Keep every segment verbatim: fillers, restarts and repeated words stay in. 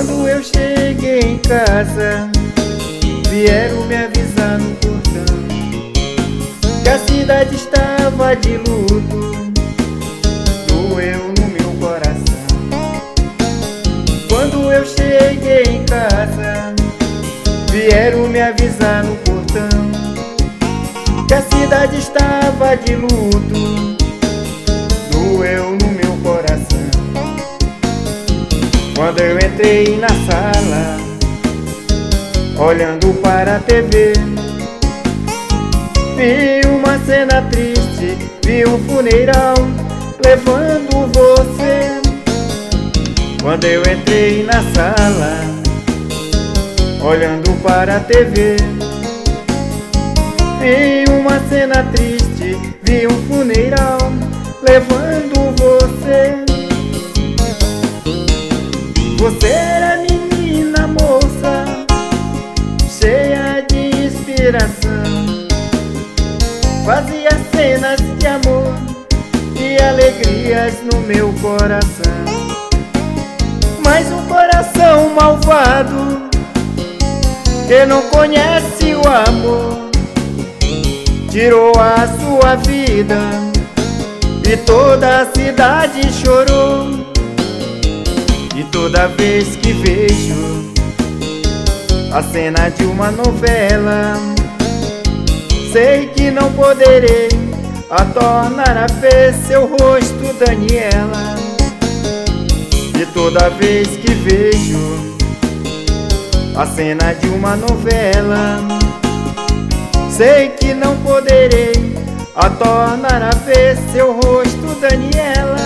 Quando eu cheguei em casa, vieram me avisar no portão que a cidade estava de luto. Doeu no meu coração. Quando eu cheguei em casa, vieram me avisar no portão que a cidade estava de luto. Doeu no meu coração. Quando eu entrei na sala, olhando para a T V, vi uma cena triste, vi um funeral levando você. Quando eu entrei na sala, olhando para a T V, vi uma cena triste, vi um funeral levando você. Você era menina moça, cheia de inspiração, fazia cenas de amor e alegrias no meu coração. Mas um coração malvado, que não conhece o amor, tirou a sua vida e toda a cidade chorou. E toda vez que vejo a cena de uma novela, sei que não poderei a tornar a ver seu rosto, Daniela. E toda vez que vejo a cena de uma novela, sei que não poderei a tornar a ver seu rosto, Daniela.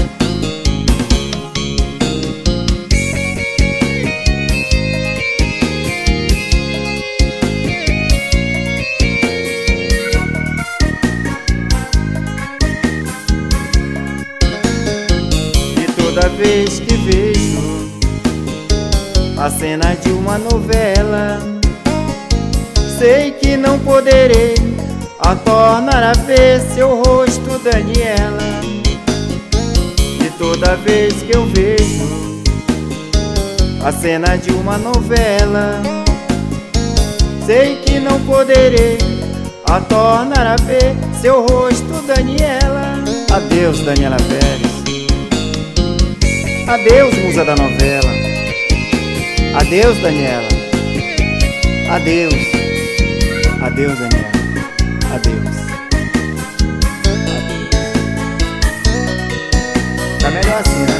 Toda vez que vejo a cena de uma novela, sei que não poderei a tornar a ver seu rosto, Daniela. E toda vez que eu vejo a cena de uma novela, sei que não poderei a tornar a ver seu rosto, Daniela. Adeus, Daniela Pérez. Adeus, musa da novela. Adeus, Daniela. Adeus. Adeus, Daniela. Adeus. Adeus. Tá melhor assim, né?